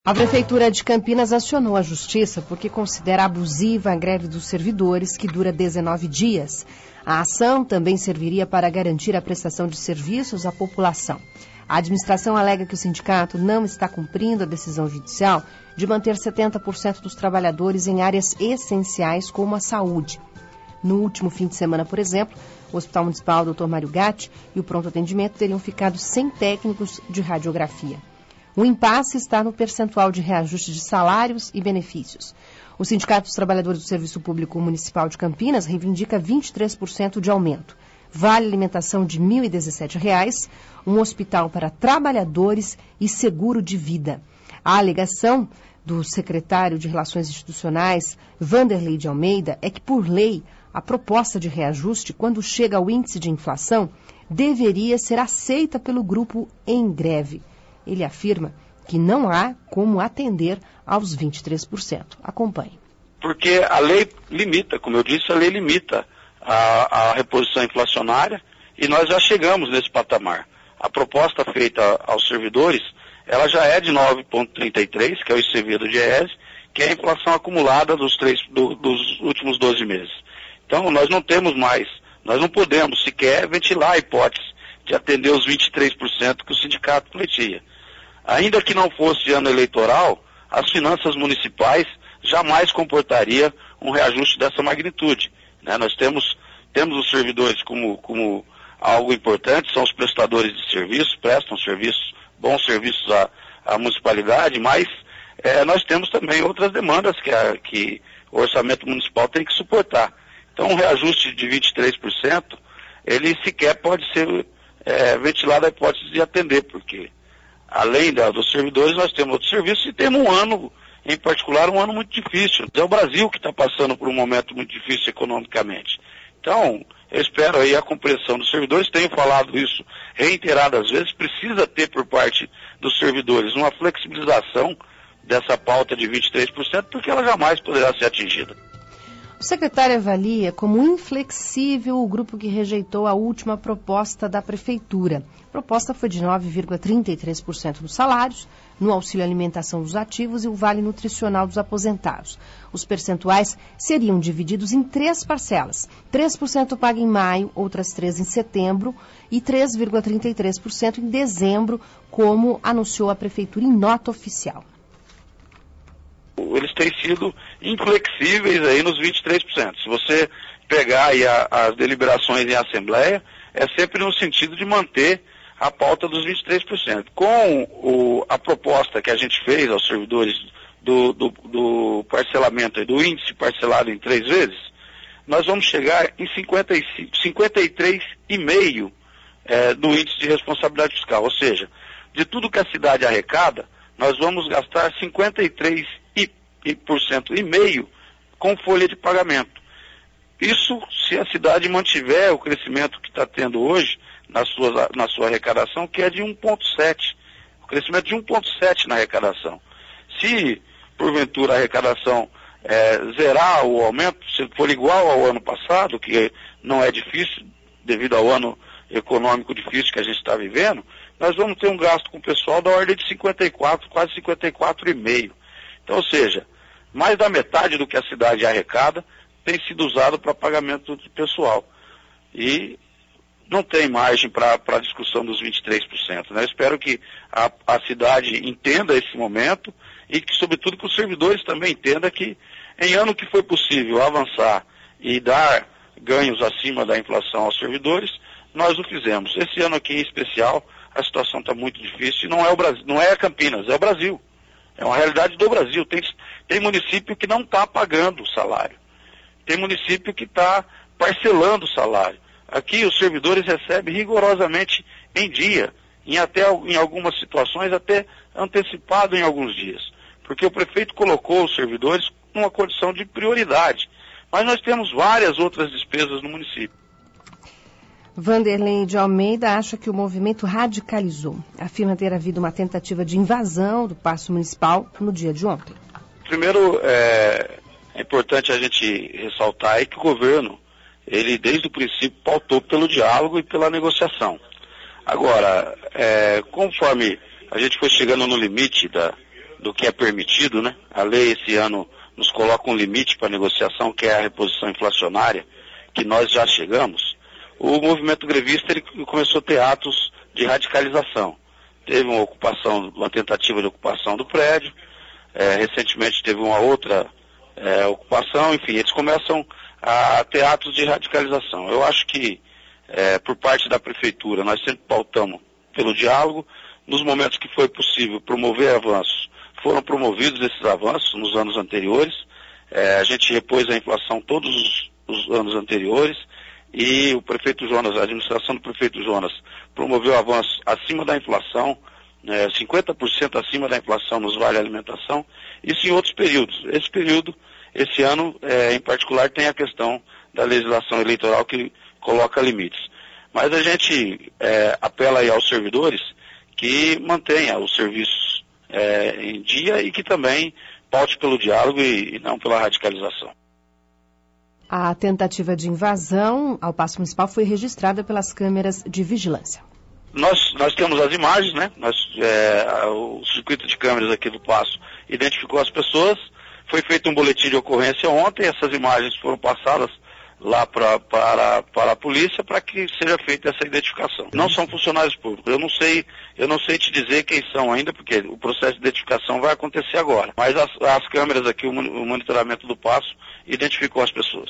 A Prefeitura de Campinas acionou a Justiça porque considera abusiva a greve dos servidores, que dura 19 dias. A ação também serviria para garantir a prestação de serviços à população. A administração alega que o sindicato não está cumprindo a decisão judicial de manter 70% dos trabalhadores em áreas essenciais como a saúde. No último fim de semana, por exemplo, o Hospital Municipal Dr. Mário Gatti e o Pronto Atendimento teriam ficado sem técnicos de radiografia. O impasse está no percentual de reajuste de salários e benefícios. O Sindicato dos Trabalhadores do Serviço Público Municipal de Campinas reivindica 23% de aumento. Vale alimentação de R$ 1.017, um hospital para trabalhadores e seguro de vida. A alegação do secretário de Relações Institucionais, Vanderlei de Almeida, é que, por lei, a proposta de reajuste, quando chega ao índice de inflação, deveria ser aceita pelo grupo em greve. Ele afirma que não há como atender aos 23%. Acompanhe. Porque a lei limita, como eu disse, a lei limita a reposição inflacionária e nós já chegamos nesse patamar. A proposta feita aos servidores, ela já é de 9,33, que é o ICV do DIEESE, que é a inflação acumulada dos últimos 12 meses. Então, nós não temos mais, nós não podemos sequer ventilar a hipótese de atender os 23% que o sindicato pleiteia. Ainda que não fosse ano eleitoral, as finanças municipais jamais comportaria um reajuste dessa magnitude, né? Nós temos os servidores como algo importante, são os prestadores de serviços, prestam serviços, bons serviços à municipalidade, mas nós temos também outras demandas que o orçamento municipal tem que suportar. Então, um reajuste de 23%, ele sequer pode ser ventilado a hipótese de atender, porque além dos servidores, nós temos outros serviços e temos um ano, em particular, um ano muito difícil. É o Brasil que está passando por um momento muito difícil economicamente. Então, eu espero aí a compreensão dos servidores, tenho falado isso reiteradas vezes, precisa ter por parte dos servidores uma flexibilização dessa pauta de 23%, porque ela jamais poderá ser atingida. O secretário avalia como inflexível o grupo que rejeitou a última proposta da Prefeitura. A proposta foi de 9,33% dos salários, no auxílio alimentação dos ativos e o vale nutricional dos aposentados. Os percentuais seriam divididos em 3 parcelas. 3% paga em maio, outras 3% em setembro e 3,33% em dezembro, como anunciou a Prefeitura em nota oficial. Eles têm sido inflexíveis aí nos 23%. Se você pegar aí as deliberações em assembleia, é sempre no sentido de manter a pauta dos 23%. Com a proposta que a gente fez aos servidores do parcelamento, do índice parcelado em 3 vezes, nós vamos chegar em 53,5% do índice de responsabilidade fiscal. Ou seja, de tudo que a cidade arrecada, nós vamos gastar 53,5% com folha de pagamento. Isso se a cidade mantiver o crescimento que está tendo hoje na sua arrecadação, que é de 1,7%. O crescimento de 1,7% na arrecadação. Se, porventura, a arrecadação zerar o aumento, se for igual ao ano passado, que não é difícil, devido ao ano econômico difícil que a gente está vivendo, nós vamos ter um gasto com o pessoal da ordem de 54%, quase 54,5%. Então, ou seja, mais da metade do que a cidade arrecada tem sido usado para pagamento de pessoal. E não tem margem para a discussão dos 23%. Né? Eu espero que a cidade entenda esse momento e que, sobretudo, que os servidores também entendam que, em ano que foi possível avançar e dar ganhos acima da inflação aos servidores, nós o fizemos. Esse ano aqui em especial, a situação está muito difícil e não é o Brasil, não é a Campinas, é o Brasil. É uma realidade do Brasil. Tem município que não está pagando o salário. Tem município que está parcelando o salário. Aqui os servidores recebem rigorosamente em dia, em algumas situações até antecipado em alguns dias. Porque o prefeito colocou os servidores numa condição de prioridade. Mas nós temos várias outras despesas no município. Vanderlei de Almeida acha que o movimento radicalizou. Afirma ter havido uma tentativa de invasão do Paço Municipal no dia de ontem. Primeiro, é importante a gente ressaltar aí que o governo, ele desde o princípio pautou pelo diálogo e pela negociação. Agora, conforme a gente foi chegando no limite do que é permitido, né? A lei esse ano nos coloca um limite para negociação, que é a reposição inflacionária, que nós já chegamos. O movimento grevista ele começou a ter atos de radicalização. Teve uma tentativa de ocupação do prédio, recentemente teve uma outra ocupação, enfim, eles começam a ter atos de radicalização. Eu acho que, por parte da prefeitura, nós sempre pautamos pelo diálogo. Nos momentos que foi possível promover avanços, foram promovidos esses avanços nos anos anteriores. A gente repôs a inflação todos os anos anteriores e o prefeito Jonas, a administração do prefeito Jonas, promoveu avanços acima da inflação, 50% acima da inflação nos vale alimentação, isso em outros períodos. Esse ano, em particular, tem a questão da legislação eleitoral que coloca limites. Mas a gente apela aí aos servidores que mantenha os serviços em dia e que também paute pelo diálogo e não pela radicalização. A tentativa de invasão ao Paço Municipal foi registrada pelas câmeras de vigilância. Nós temos as imagens, né? O circuito de câmeras aqui do Paço identificou as pessoas, foi feito um boletim de ocorrência ontem, essas imagens foram passadas lá para a polícia para que seja feita essa identificação. Não são funcionários públicos, eu não sei te dizer quem são ainda, porque o processo de identificação vai acontecer agora. Mas as câmeras aqui, o monitoramento do Paço, identificou as pessoas.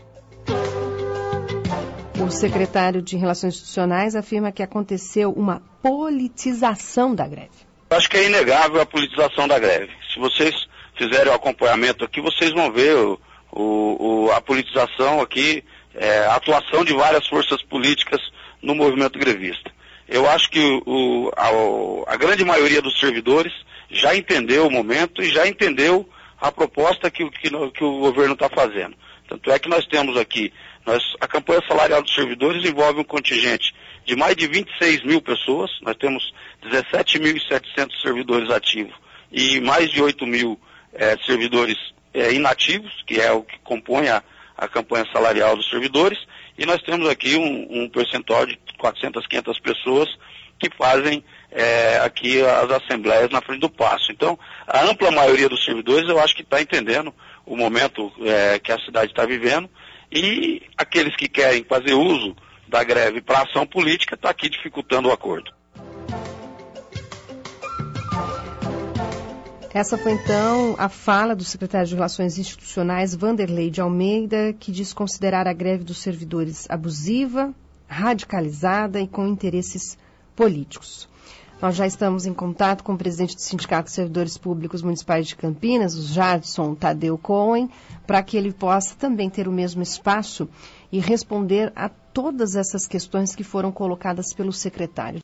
O secretário de Relações Institucionais afirma que aconteceu uma politização da greve. Acho que é inegável a politização da greve. Se vocês fizerem o acompanhamento aqui, vocês vão ver a politização aqui, a atuação de várias forças políticas no movimento grevista. Eu acho que a grande maioria dos servidores já entendeu o momento e já entendeu a proposta que o governo está fazendo. Tanto é que nós temos aqui, a campanha salarial dos servidores envolve um contingente de mais de 26 mil pessoas, nós temos 17.700 servidores ativos e mais de 8 mil servidores inativos, que é o que compõe a campanha salarial dos servidores, e nós temos aqui um percentual de 400, 500 pessoas que fazem aqui as assembleias na frente do Paço. Então, a ampla maioria dos servidores eu acho que está entendendo o momento que a cidade está vivendo, e aqueles que querem fazer uso da greve para ação política está aqui dificultando o acordo. Essa foi, então, a fala do secretário de Relações Institucionais, Vanderlei de Almeida, que diz considerar a greve dos servidores abusiva, radicalizada e com interesses políticos. Nós já estamos em contato com o presidente do Sindicato de Servidores Públicos Municipais de Campinas, o Jadson Tadeu Cohen, para que ele possa também ter o mesmo espaço e responder a todas essas questões que foram colocadas pelo secretário.